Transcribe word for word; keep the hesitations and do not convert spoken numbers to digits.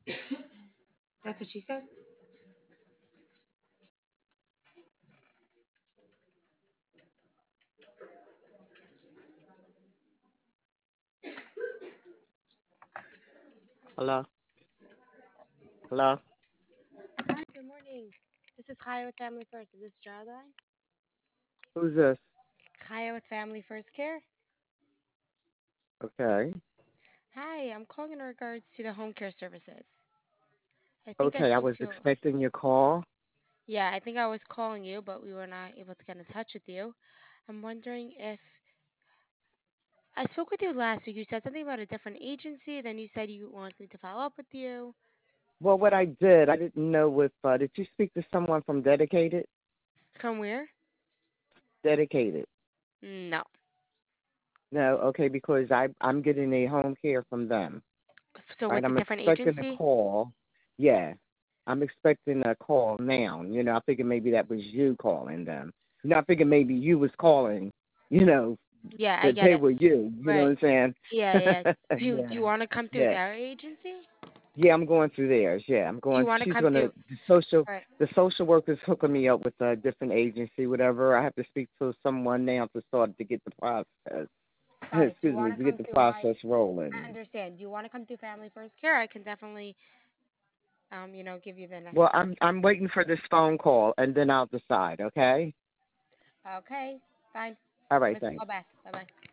That's what she said. Hello? Hello? Hi, good morning. This is Kaya with Family First. Is this Geraldine? Who's this? Kaya with Family First Care. Okay. Hi, I'm calling in regards to the home care services. I think I Okay, I spoke was to you. expecting your call. Yeah, I think I was calling you, but we were not able to get in touch with you. I'm wondering if I spoke with you last week. You said something about a different agency. Then you said you wanted me to follow up with you. Well, what I did, I didn't know if, uh, did you speak to someone from Dedicated? From where? Dedicated. No. No, okay, because I, I'm getting a home care from them. So Right, with a I'm different expecting a agency? call. Yeah, I'm expecting a call now. You know, I figured maybe that was you calling them. You know, I figured maybe you was calling, you know, Yeah, I that get they it. were you. You know Right. what I'm Yeah, saying? yeah. Do you, do Yeah, you want to come through yeah. their agency? Yeah, I'm going through theirs. Yeah, I'm Do you going. want to She's come gonna through? the social Right. the social worker's hooking me up with a different agency, whatever. I have to speak to someone now to start to get the process. All right. Do you Excuse want me, to to get come the through my? process I rolling. understand. Do you want to come through Family First Care? I can definitely, um, you know, give you the next Well, steps. I'm I'm waiting for this phone call and then I'll decide. Okay. Okay. Fine. All Give right. us a Thanks. call back. Bye bye.